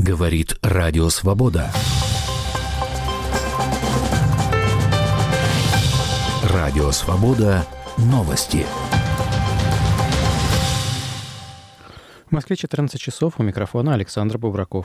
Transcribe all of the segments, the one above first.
Говорит Радио Свобода. Радио Свобода. Новости. В Москве 14 часов. У микрофона Александр Бубраков.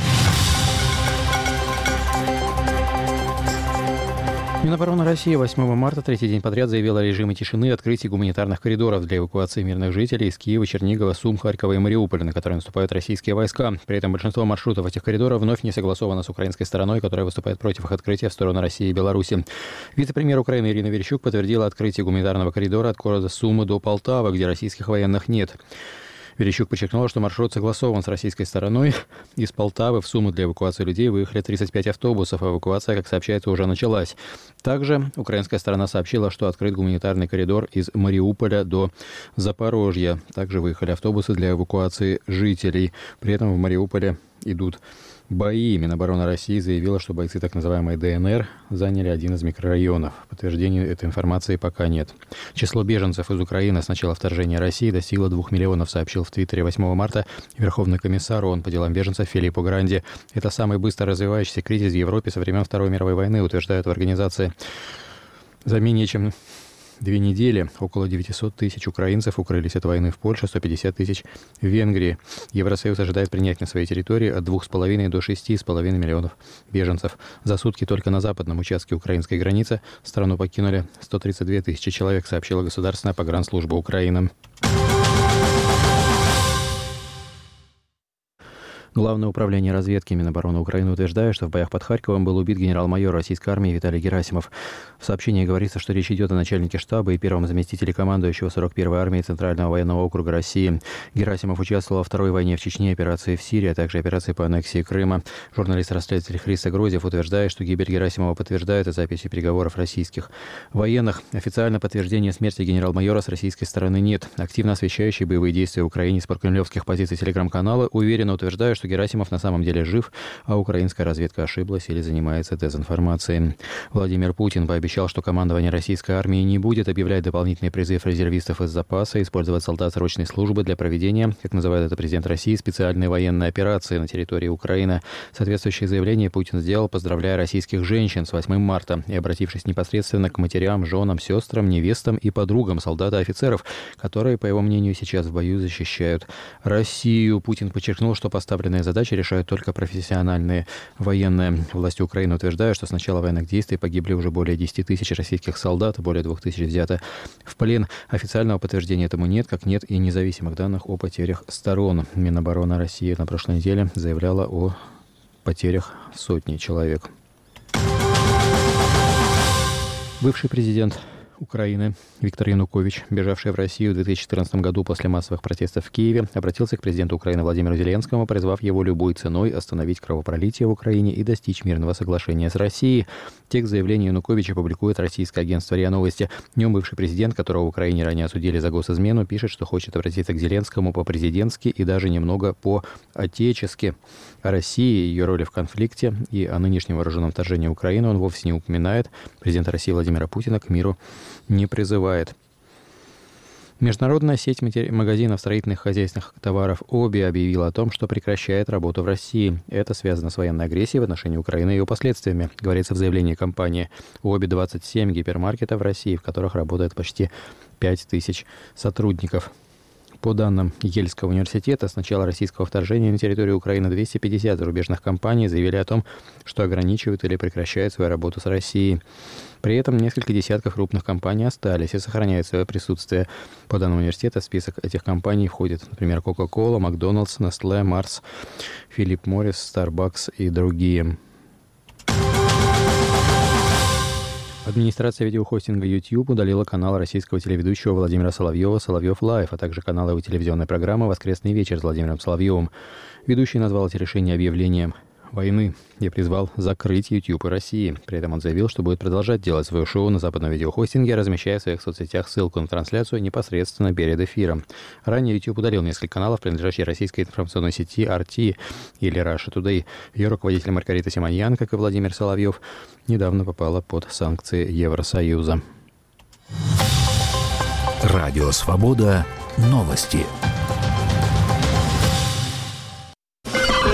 Минобороны России 8 марта, третий день подряд, заявила о режиме тишины и открытии гуманитарных коридоров для эвакуации мирных жителей из Киева, Чернигова, Сум, Харькова и Мариуполя, на которые наступают российские войска. При этом большинство маршрутов этих коридоров вновь не согласовано с украинской стороной, которая выступает против их открытия в сторону России и Беларуси. Вице-премьер Украины Ирина Верещук подтвердила открытие гуманитарного коридора от города Сумы до Полтавы, где российских военных нет. Верещук подчеркнула, что маршрут согласован с российской стороной. Из Полтавы в Суму для эвакуации людей выехали 35 автобусов, а эвакуация, как сообщается, уже началась. Также украинская сторона сообщила, что открыт гуманитарный коридор из Мариуполя до Запорожья. Также выехали автобусы для эвакуации жителей. При этом в Мариуполе идут бои. Минобороны России заявила, что бойцы так называемой ДНР заняли один из микрорайонов. Подтверждения этой информации пока нет. Число беженцев из Украины с начала вторжения России достигло 2 миллионов, сообщил в Твиттере 8 марта Верховный комиссар ООН по делам беженцев Филиппо Гранди. Это самый быстро развивающийся кризис в Европе со времен Второй мировой войны, утверждают в организации. За менее чем 2 недели около 900 тысяч украинцев укрылись от войны в Польше, 150 тысяч в Венгрии. Евросоюз ожидает принять на своей территории от 2,5 до 6,5 миллионов беженцев. За сутки только на западном участке украинской границы страну покинули 132 тысячи человек, сообщила Государственная погранслужба Украины. Главное управление разведки Минобороны Украины утверждает, что в боях под Харьковом был убит генерал-майор российской армии Виталий Герасимов. В сообщении говорится, что речь идет о начальнике штаба и первом заместителе командующего 41-й армии Центрального военного округа России. Герасимов участвовал во второй войне в Чечне, операции в Сирии, а также операции по аннексии Крыма. Журналист-расследователь Христо Грозев утверждает, что гибель Герасимова подтверждает записи переговоров российских военных. Официально подтверждения смерти генерал-майора с российской стороны нет. Активно освещающие боевые действия в Украине с прокремлевских позиций телеграм-канала уверенно утверждают, что Герасимов на самом деле жив, а украинская разведка ошиблась или занимается дезинформацией. Владимир Путин пообещал, что командование российской армии не будет объявлять дополнительный призыв резервистов из запаса, использовать солдат срочной службы для проведения, как называет это президент России, специальной военной операции на территории Украины. Соответствующее заявление Путин сделал, поздравляя российских женщин с 8 марта и обратившись непосредственно к матерям, женам, сестрам, невестам и подругам солдат и офицеров, которые, по его мнению, сейчас в бою защищают Россию. Путин подчеркнул, что поставленные задачи решают только профессиональные военные. Власти Украины утверждают, что с начала военных действий погибли уже более 10 тысяч российских солдат, более 2 тысяч взято в плен. Официального подтверждения этому нет, как нет и независимых данных о потерях сторон. Минобороны России на прошлой неделе заявляла о потерях сотни человек. Бывший президент Украины Виктор Янукович, бежавший в Россию в 2014 году после массовых протестов в Киеве, обратился к президенту Украины Владимиру Зеленскому, призвав его любой ценой остановить кровопролитие в Украине и достичь мирного соглашения с Россией. Текст заявления Януковича публикует российское агентство РИА Новости. В нем бывший президент, которого в Украине ранее осудили за госизмену, пишет, что хочет обратиться к Зеленскому по-президентски и даже немного по-отечески. О России, ее роли в конфликте и о нынешнем вооруженном вторжении в Украину он вовсе не упоминает. Президента России Владимира Путина к миру не призывает. Международная сеть магазинов строительных хозяйственных товаров ОБИ объявила о том, что прекращает работу в России. Это связано с военной агрессией в отношении Украины и ее последствиями, говорится в заявлении компании. У ОБИ 27 гипермаркетов в России, в которых работает почти 5000 сотрудников. По данным Ельского университета, с начала российского вторжения на территорию Украины 250 зарубежных компаний заявили о том, что ограничивают или прекращают свою работу с Россией. При этом несколько десятков крупных компаний остались и сохраняют свое присутствие. По данным университета, в список этих компаний входят, например, Coca-Cola, Макдоналдс, Nestle, Mars, Philip Morris, Starbucks и другие. Администрация видеохостинга YouTube удалила канал российского телеведущего Владимира Соловьева «Соловьев Лайв», а также канал его телевизионной программы «Воскресный вечер» с Владимиром Соловьевым. Ведущий назвал эти решения объявлением войны и призвал закрыть YouTube и России. При этом он заявил, что будет продолжать делать свое шоу на западном видеохостинге, размещая в своих соцсетях ссылку на трансляцию непосредственно перед эфиром. Ранее YouTube удалил несколько каналов, принадлежащих российской информационной сети RT или Russia Today. Ее руководитель Маргарита Симоньян, как и Владимир Соловьев, недавно попала под санкции Евросоюза. Радио Свобода. Новости.